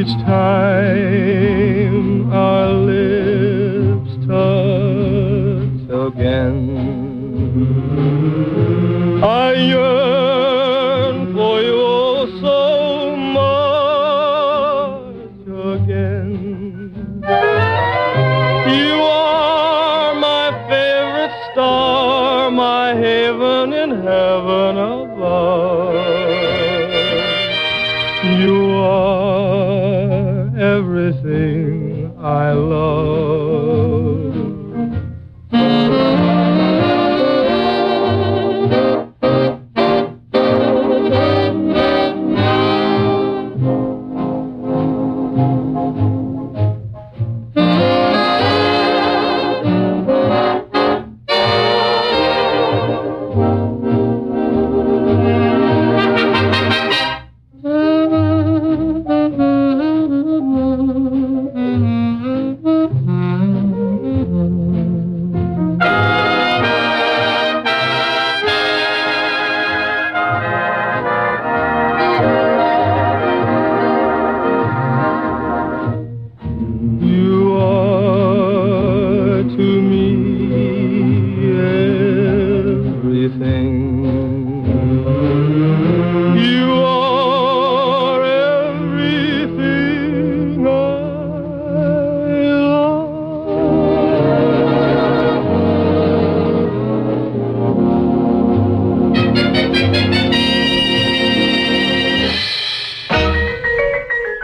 each time our lips touch again. I yearn for you oh so much again. You are my favorite star, my haven in heaven above. You are everything I love.